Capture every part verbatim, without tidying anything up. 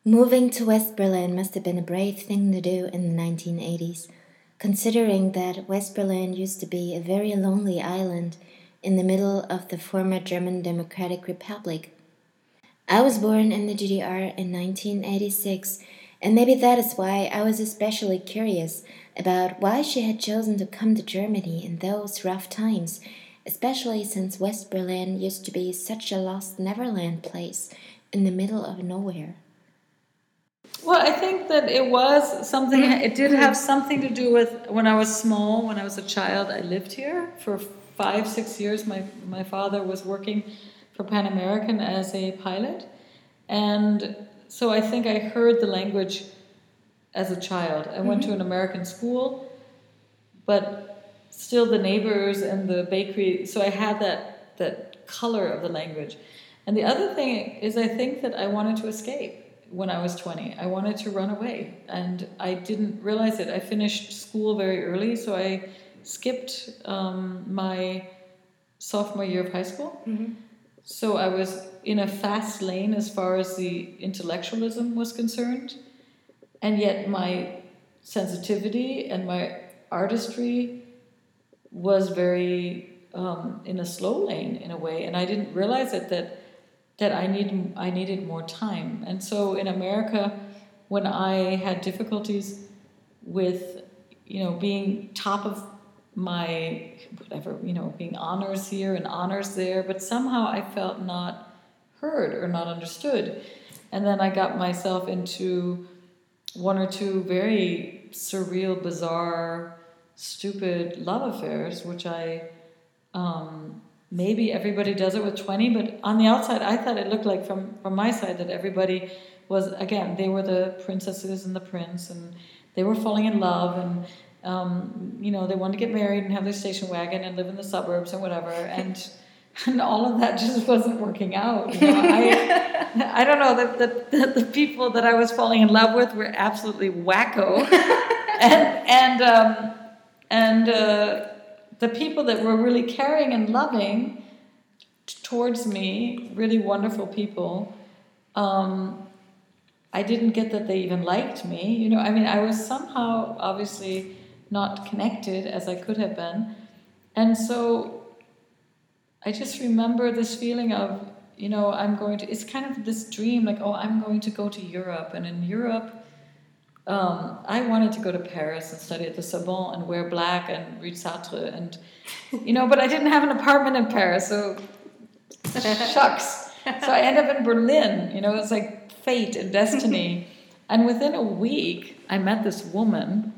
Moving to West Berlin must have been a brave thing to do in the nineteen eighties, considering that West Berlin used to be a very lonely island in the middle of the former German Democratic Republic. I was born in the G D R in nineteen eighty-six, and maybe that is why I was especially curious about why she had chosen to come to Germany in those rough times, especially since West Berlin used to be such a lost Neverland place in the middle of nowhere. Well, I think that it was something, it did have something to do with when I was small, when I was a child, I lived here for five, six years. My, my father was working for Pan American as a pilot. And so I think I heard the language as a child. I went mm-hmm. to an American school, but still the neighbors and the bakery, so I had that, that color of the language. And the other thing is I think that I wanted to escape. When I was twenty, I wanted to run away, and I didn't realize it. I finished school very early, so I skipped um, my sophomore year of high school. Mm-hmm. So I was in a fast lane as far as the intellectualism was concerned, and yet my sensitivity and my artistry was very um, in a slow lane in a way, and I didn't realize it that. that I need I needed more time. And so in America, when I had difficulties with, you know, being top of my, whatever, you know, being honors here and honors there, but somehow I felt not heard or not understood. And then I got myself into one or two very surreal, bizarre, stupid love affairs, which I... Um, Maybe everybody does it with twenty, but on the outside, I thought it looked like from, from my side that everybody was, again, they were the princesses and the prince, and they were falling in love, and, um, you know, they wanted to get married and have their station wagon and live in the suburbs and whatever, and and all of that just wasn't working out. You know? I, I don't know, that the, the, the people that I was falling in love with were absolutely wacko, and, and, um, and, uh, the people that were really caring and loving t- towards me, really wonderful people, um, I didn't get that they even liked me. You know, I mean, I was somehow obviously not connected as I could have been. And so I just remember this feeling of, you know, I'm going to, it's kind of this dream, like, oh, I'm going to go to Europe. And in Europe, Um, I wanted to go to Paris and study at the Sorbonne and wear black and read Sartre, and you know, but I didn't have an apartment in Paris, so shucks. So I ended up in Berlin. You know, it was like fate and destiny. And within a week, I met this woman.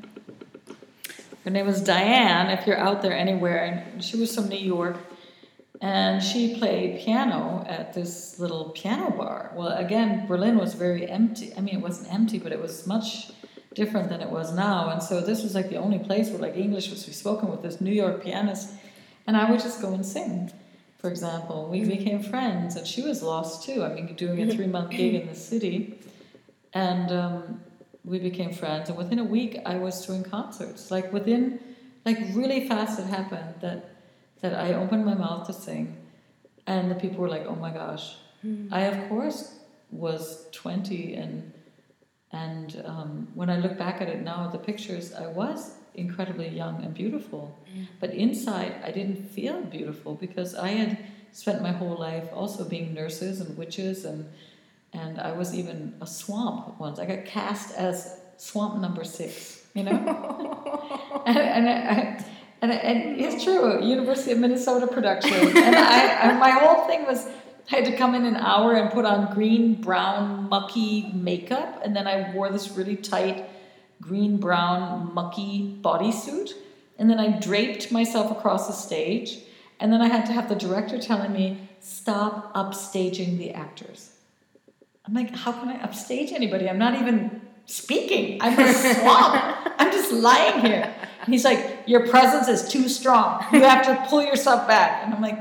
Her name was Diane. If you're out there anywhere, and she was from New York, and she played piano at this little piano bar. Well, again, Berlin was very empty. I mean, it wasn't empty, but it was much different than it was now. And so this was like the only place where like English was spoken with this New York pianist. And I would just go and sing, for example. We became friends, and she was lost too. I mean, doing a three-month gig in the city. And um, we became friends. And within a week, I was doing concerts. Like within, like really fast it happened that that I opened my mouth to sing, and the people were like, oh my gosh. Mm. I, of course, was twenty, and and um, when I look back at it now, at the pictures, I was incredibly young and beautiful. Mm. But inside, I didn't feel beautiful, because I had spent my whole life also being nurses and witches, and and I was even a swamp once. I got cast as swamp number six, you know? and, and I... And, and it's true, University of Minnesota production. And I, I, my whole thing was, I had to come in an hour and put on green, brown, mucky makeup. And then I wore this really tight green, brown, mucky bodysuit. And then I draped myself across the stage. And then I had to have the director telling me, stop upstaging the actors. I'm like, how can I upstage anybody? I'm not even speaking. I'm a swamp. I'm just lying here. And he's like, your presence is too strong. You have to pull yourself back. And I'm like,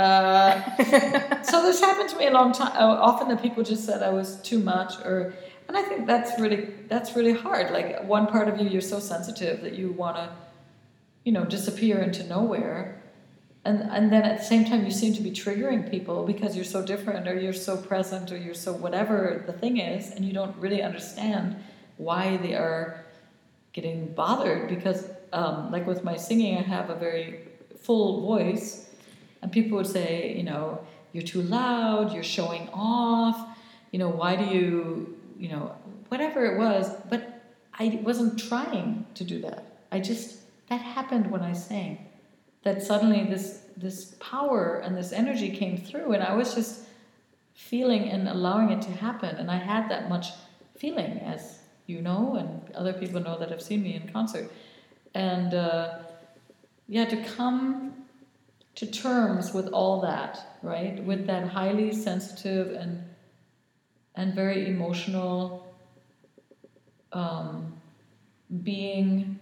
uh. So this happened to me a long time. Often the people just said I was too much, or, and I think that's really that's really hard. Like one part of you, you're so sensitive that you want to, you know, disappear into nowhere, And, and then at the same time, you seem to be triggering people because you're so different, or you're so present, or you're so whatever the thing is, and you don't really understand why they are getting bothered. Because, um, like with my singing, I have a very full voice, and people would say, you know, you're too loud, you're showing off, you know, why do you, you know, whatever it was. But I wasn't trying to do that. I just, that happened when I sang. That suddenly this this power and this energy came through, and I was just feeling and allowing it to happen. And I had that much feeling, as you know, and other people know that have seen me in concert. And uh, yeah, to come to terms with all that, right? With that highly sensitive and and very emotional um, being.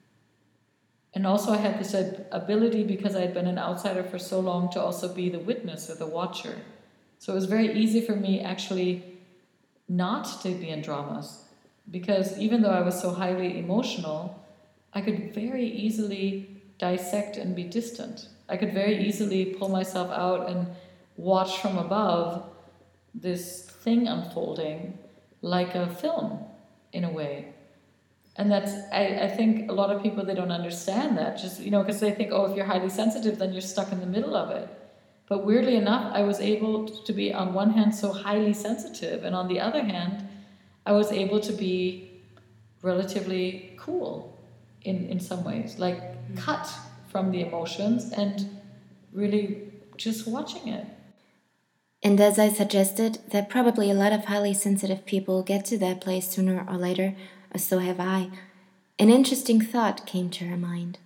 And also I had this ability, because I had been an outsider for so long, to also be the witness or the watcher. So it was very easy for me actually not to be in dramas, because even though I was so highly emotional, I could very easily dissect and be distant. I could very easily pull myself out and watch from above this thing unfolding like a film, in a way. And that's, I, I think a lot of people, they don't understand that, just, you know, because they think, oh, if you're highly sensitive, then you're stuck in the middle of it. But weirdly enough, I was able to be, on one hand, so highly sensitive, and on the other hand, I was able to be relatively cool in, in some ways, like cut from the emotions and really just watching it. And as I suggested, that probably a lot of highly sensitive people get to that place sooner or later, or so have I. An interesting thought came to her mind.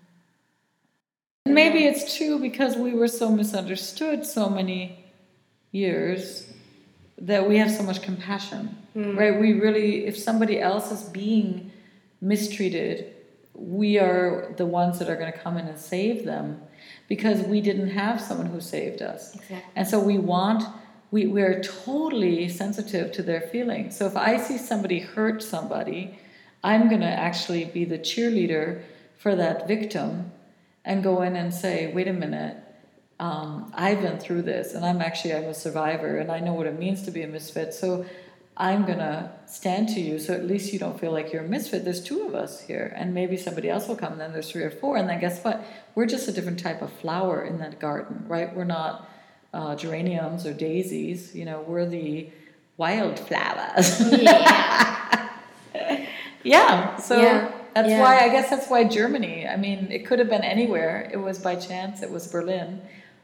Maybe it's true because we were so misunderstood so many years that we have so much compassion, mm. right? We really, if somebody else is being mistreated, we are the ones that are going to come in and save them, because we didn't have someone who saved us. Exactly. And so we want, we, we're totally sensitive to their feelings. So if I see somebody hurt somebody, I'm going to actually be the cheerleader for that victim and go in and say, wait a minute, um, I've been through this, and I'm actually, I'm a survivor, and I know what it means to be a misfit, so I'm going to stand to you, so at least you don't feel like you're a misfit. There's two of us here, and maybe somebody else will come, and then there's three or four, and then guess what? We're just a different type of flower in that garden, right? We're not uh, geraniums or daisies, you know, we're the wildflowers. Yeah. Yeah, so yeah, that's yeah. why, I guess that's why Germany, I mean, it could have been anywhere. It was by chance, it was Berlin.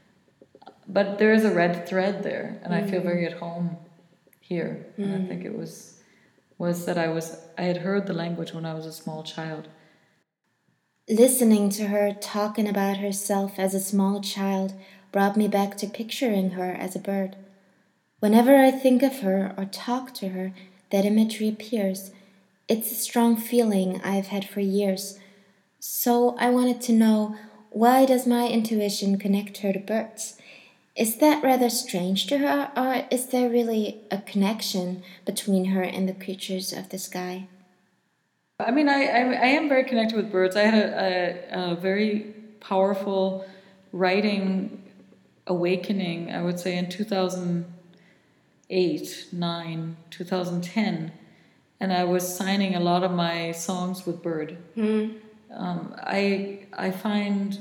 But there is a red thread there, and mm. I feel very at home here. Mm. And I think it was was that I was I had heard the language when I was a small child. Listening to her talking about herself as a small child brought me back to picturing her as a bird. Whenever I think of her or talk to her, that imagery appears. It's a strong feeling I've had for years. So I wanted to know, why does my intuition connect her to birds? Is that rather strange to her, or is there really a connection between her and the creatures of the sky? I mean, I, I, I am very connected with birds. I had a, a, a very powerful writing awakening, I would say, in two thousand eight, nine, two thousand ten. And I was signing a lot of my songs with bird. Mm. Um, I I find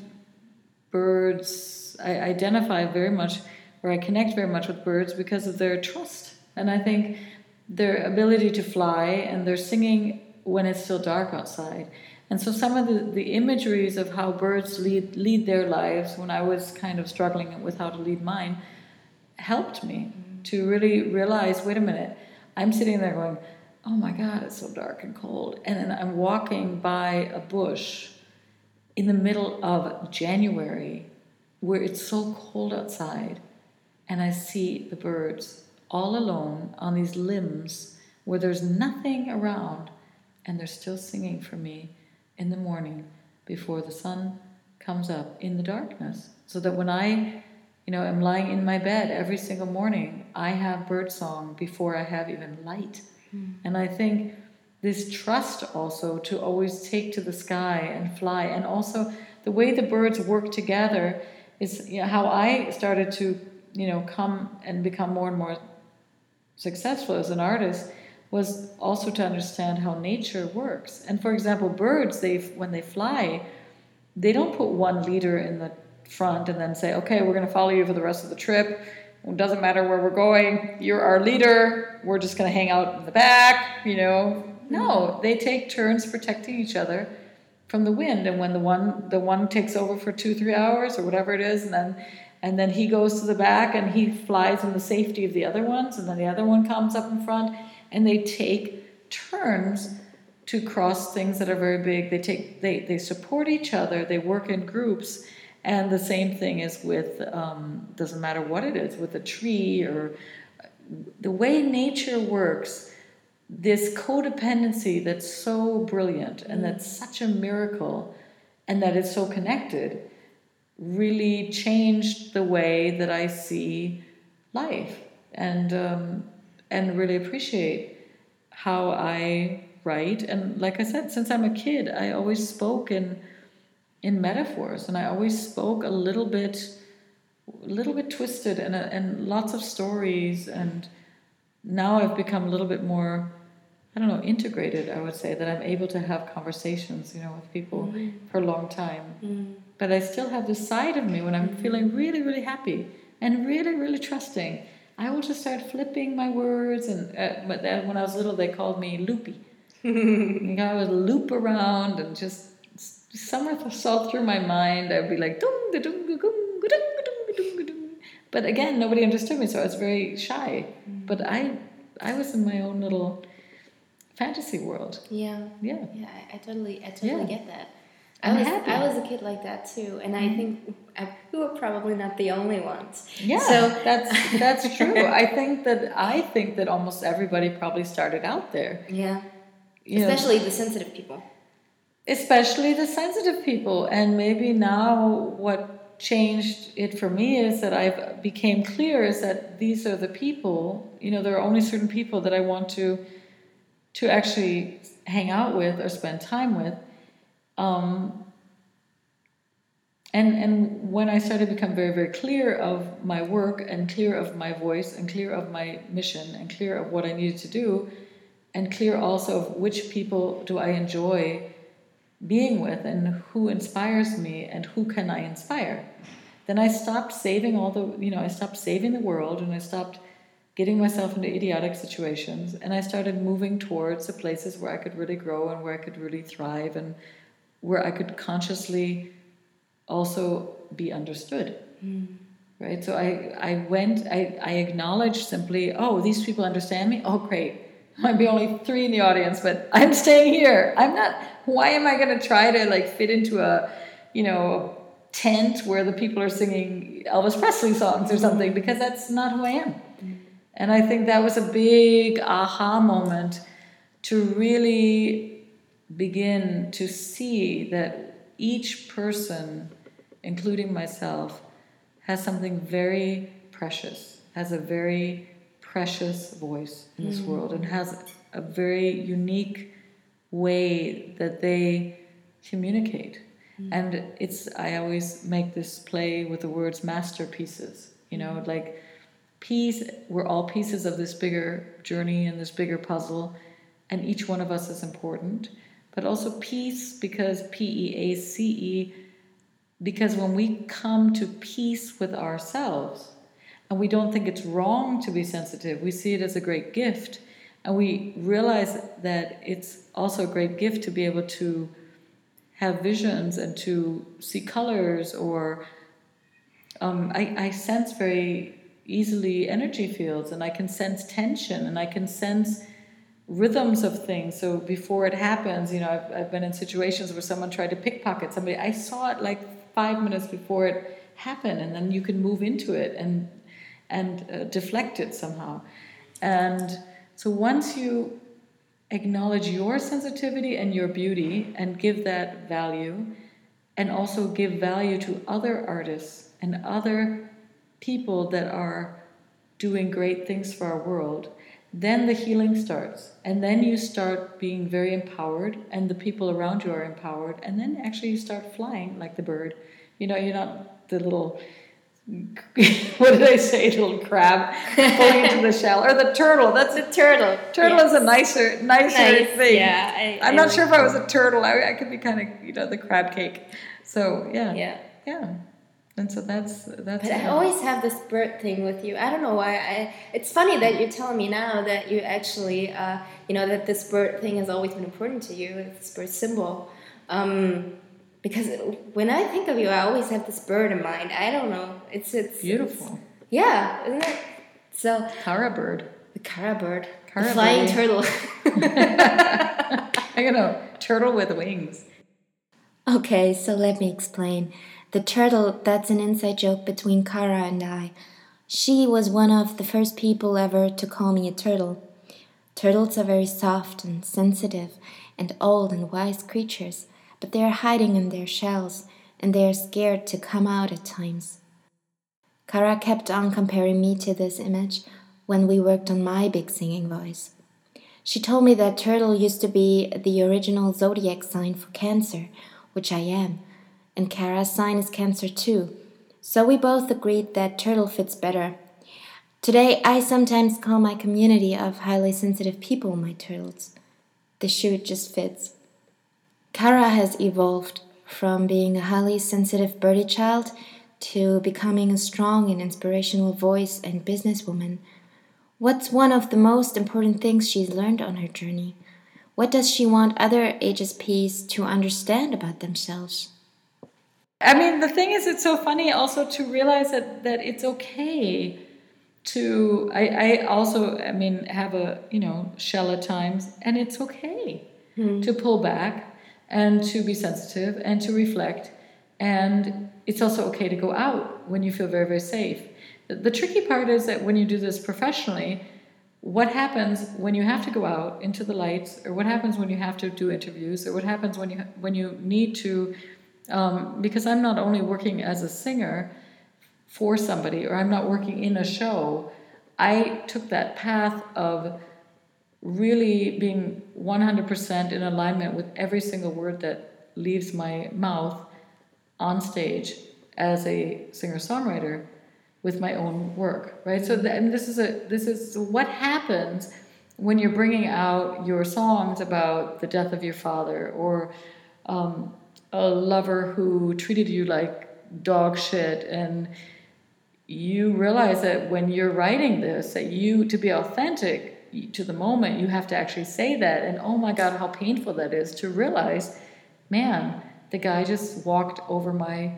birds, I identify very much, or I connect very much with birds because of their trust. And I think their ability to fly, and their singing when it's still dark outside. And so some of the, the imageries of how birds lead lead their lives when I was kind of struggling with how to lead mine helped me mm. to really realize, wait a minute, I'm sitting there going, oh my God, it's so dark and cold. And then I'm walking by a bush in the middle of January where it's so cold outside, and I see the birds all alone on these limbs where there's nothing around, and they're still singing for me in the morning before the sun comes up in the darkness. So that when I, you know, am lying in my bed every single morning, I have birdsong before I have even light. Mm. And I think this trust also to always take to the sky and fly, and also the way the birds work together is you know, how I started to, you know, come and become more and more successful as an artist was also to understand how nature works. And for example, birds, they when they fly, they don't put one leader in the front and then say, okay, we're going to follow you for the rest of the trip. It doesn't matter where we're going. You're our leader. We're just going to hang out in the back, you know. No, they take turns protecting each other from the wind. And when the one the one takes over for two, three hours or whatever it is, and then and then he goes to the back and he flies in the safety of the other ones, and then the other one comes up in front, and they take turns to cross things that are very big. They take they, they support each other, they work in groups. And the same thing is with, um, doesn't matter what it is, with a tree or the way nature works, this codependency that's so brilliant and that's such a miracle and that is so connected really changed the way that I see life and um, and really appreciate how I write. And like I said, since I'm a kid, I always spoke in in metaphors, and I always spoke a little bit, a little bit twisted, and and lots of stories. And now I've become a little bit more, I don't know, integrated. I would say that I'm able to have conversations, you know, with people mm-hmm. for a long time. Mm. But I still have this side of me when I'm mm-hmm. feeling really, really happy and really, really trusting. I will just start flipping my words, and uh, but then when I was little, they called me loopy. And I would loop around and just. Summer thought through my mind. I'd be like, dung, dung, dung, dung, dung, dung, dung. But again, nobody understood me, so I was very shy. Mm. But I, I was in my own little fantasy world. Yeah, yeah, yeah. I, I totally, I totally yeah. get that. I'm I was, happy. I was a kid like that too, and I think I, we were probably not the only ones. Yeah, so that's that's true. I think that I think that almost everybody probably started out there. Yeah, you especially know, the sensitive people. Especially the sensitive people. And maybe now what changed it for me is that I became clear is that these are the people, you know, there are only certain people that I want to to actually hang out with or spend time with. Um, and and when I started to become very, very clear of my work and clear of my voice and clear of my mission and clear of what I needed to do and clear also of which people do I enjoy being with and who inspires me and who can I inspire, then I stopped saving all the, you know, I stopped saving the world and I stopped getting myself into idiotic situations, and I started moving towards the places where I could really grow and where I could really thrive and where I could consciously also be understood. Mm. Right? So I, I went, I, I acknowledged simply, oh, these people understand me? Oh, great. Might be only three in the audience, but I'm staying here. I'm not, why am I going to try to like fit into a, you know, tent where the people are singing Elvis Presley songs or something, because that's not who I am. And I think that was a big aha moment to really begin to see that each person, including myself, has something very precious, has a very precious voice in this mm-hmm. world, and has a very unique way that they communicate. Mm-hmm. And it's, I always make this play with the words masterpieces, you know, mm-hmm. like piece, we're all pieces of this bigger journey and this bigger puzzle, and each one of us is important. But also peace, because P E A C E, because when we come to peace with ourselves, and we don't think it's wrong to be sensitive, we see it as a great gift, and we realize that it's also a great gift to be able to have visions and to see colors, or um, I, I sense very easily energy fields, and I can sense tension, and I can sense rhythms of things. So before it happens, you know, I've, I've been in situations where someone tried to pickpocket somebody. I saw it like five minutes before it happened, and then you can move into it and and uh, deflect it somehow. And so once you acknowledge your sensitivity and your beauty and give that value, and also give value to other artists and other people that are doing great things for our world, then the healing starts. And then you start being very empowered, and the people around you are empowered, and then actually you start flying like the bird. You know, you're not the little, what did I say, little crab falling into the shell, or the turtle. That's the turtle. Turtle yes. is a nicer, nicer nice. thing. Yeah, I, I'm I not like sure if I was that. a turtle. I, I could be kind of, you know, the crab cake. So yeah, Yeah. yeah. And so that's that's. But I uh, always have this bird thing with you. I don't know why. I. It's funny that you're telling me now that you actually, uh, you know, that this bird thing has always been important to you. This bird symbol, um, because when I think of you, I always have this bird in mind. I don't know. It's it's beautiful. It's, yeah, isn't it? So Kara bird. The Kara bird. Kara the flying birdie. turtle. You know, turtle with wings. Okay, so let me explain. The turtle, that's an inside joke between Kara and I. She was one of the first people ever to call me a turtle. Turtles are very soft and sensitive and old and wise creatures, but they are hiding in their shells and they are scared to come out at times. Kara kept on comparing me to this image when we worked on my big singing voice. She told me that turtle used to be the original zodiac sign for Cancer, which I am, and Kara's sign is Cancer too, so we both agreed that turtle fits better. Today, I sometimes call my community of highly sensitive people my turtles. The shoe just fits. Kara has evolved from being a highly sensitive birdie child to becoming a strong and inspirational voice and businesswoman. What's one of the most important things she's learned on her journey? What does she want other H S Ps to understand about themselves? I mean, the thing is, it's so funny also to realize that, that it's okay to, I, I also, I mean, have a, you know, shell at times, and it's okay mm. to pull back and to be sensitive and to reflect. And it's also okay to go out when you feel very, very safe. The, the tricky part is that when you do this professionally, what happens when you have to go out into the lights, or what happens when you have to do interviews, or what happens when you when you need to, um, because I'm not only working as a singer for somebody, or I'm not working in a show, I took that path of really being one hundred percent in alignment with every single word that leaves my mouth on stage as a singer-songwriter with my own work, right? So, the, and this is a this is what happens when you're bringing out your songs about the death of your father, or um, a lover who treated you like dog shit, and you realize that when you're writing this, that you, to be authentic to the moment, you have to actually say that, and oh my God, how painful that is to realize, man, the guy just walked over my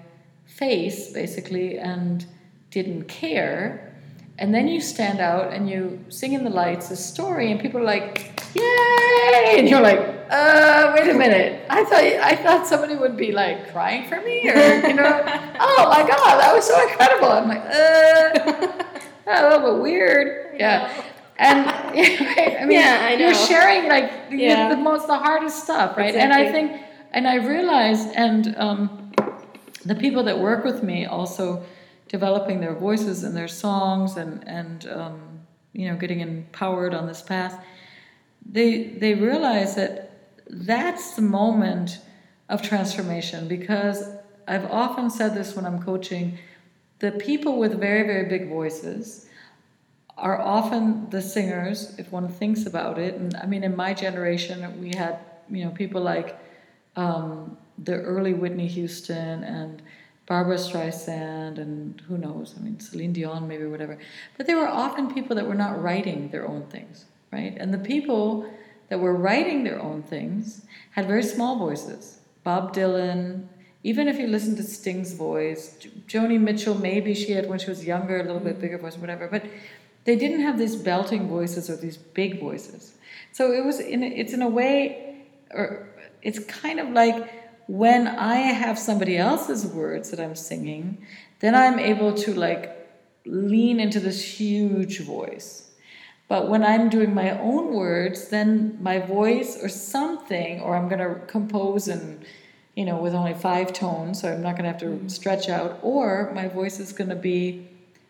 face, basically, and didn't care. And then you stand out and you sing in the lights a story, and people are like, yay! And you're like, uh, wait a minute. I thought I thought somebody would be like crying for me, or, you know, oh my God, that was so incredible. I'm like, uh, a little bit weird. Yeah. And right, I mean, yeah, I know. You're sharing like yeah. the, the most, the hardest stuff, right? Exactly. And I think, and I realized, and um, the people that work with me also developing their voices and their songs, and and um, you know, getting empowered on this path, they they realize that that's the moment of transformation. Because I've often said this when I'm coaching, the people with very, very big voices are often the singers, if one thinks about it. And I mean, in my generation, we had, you know, people like um, the early Whitney Houston and Barbra Streisand, and who knows, I mean, Celine Dion, maybe, whatever. But they were often people that were not writing their own things, right? And the people that were writing their own things had very small voices. Bob Dylan, even if you listen to Sting's voice, Joni Mitchell, maybe she had when she was younger, a little bit bigger voice, whatever, but they didn't have these belting voices or these big voices. So it was, in a, it's in a way, or it's kind of like, when I have somebody else's words that I'm singing, then I'm able to like lean into this huge voice. But when I'm doing my own words, then my voice or something, or I'm going to compose and, you know, with only five tones, so I'm not going to have to stretch out, or my voice is going to be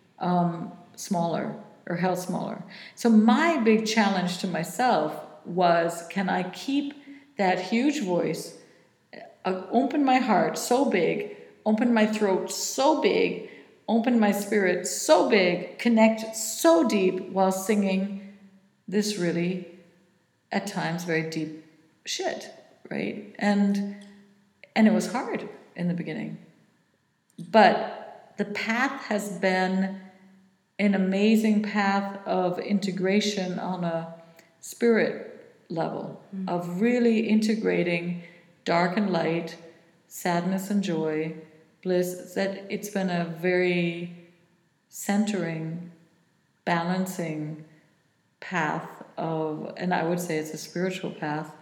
um, smaller or held smaller. So my big challenge to myself was, can I keep that huge voice, Uh, open my heart so big, open my throat so big, open my spirit so big, connect so deep while singing this really, at times, very deep shit, right? And and it was hard in the beginning. But the path has been an amazing path of integration on a spirit level, mm. of really integrating dark and light, sadness and joy, bliss. That it's been a very centering, balancing path of, and I would say it's a spiritual path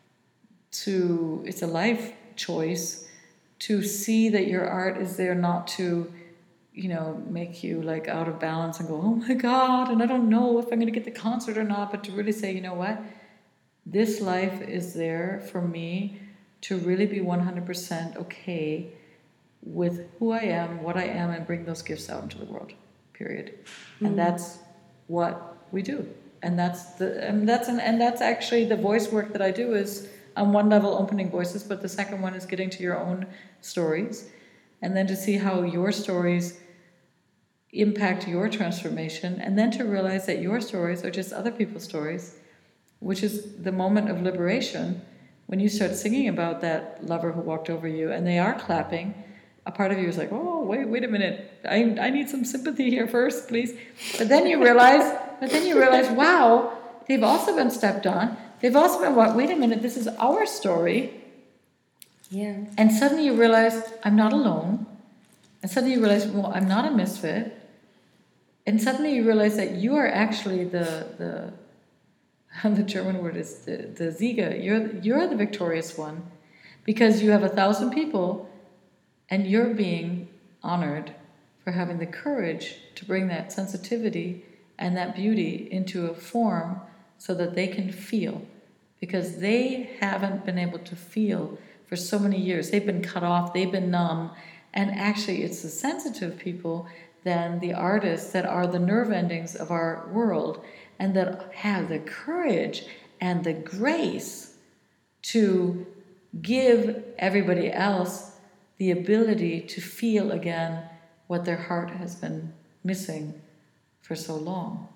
to, it's a life choice to see that your art is there not to, you know, make you like out of balance and go, oh my God, and I don't know if I'm going to get the concert or not, but to really say, you know what, this life is there for me to really be one hundred percent okay with who I am, what I am, and bring those gifts out into the world, period. Mm. And that's what we do. And that's the, and that's an, and that's actually the voice work that I do is on one level opening voices, but the second one is getting to your own stories, and then to see how your stories impact your transformation, and then to realize that your stories are just other people's stories, which is the moment of liberation. When you start singing about that lover who walked over you and they are clapping, a part of you is like, oh, wait, wait a minute. I I need some sympathy here first, please. But then you realize, but then you realize, wow, they've also been stepped on. They've also been, what, wait a minute, this is our story. Yeah. And suddenly you realize, I'm not alone. And suddenly you realize, well, I'm not a misfit. And suddenly you realize that you are actually the, the, the German word is the, the Sieger. You're, you're the victorious one. Because you have a thousand people and you're being honored for having the courage to bring that sensitivity and that beauty into a form so that they can feel. Because they haven't been able to feel for so many years. They've been cut off, they've been numb. And actually it's the sensitive people than the artists that are the nerve endings of our world and that have the courage and the grace to give everybody else the ability to feel again what their heart has been missing for so long.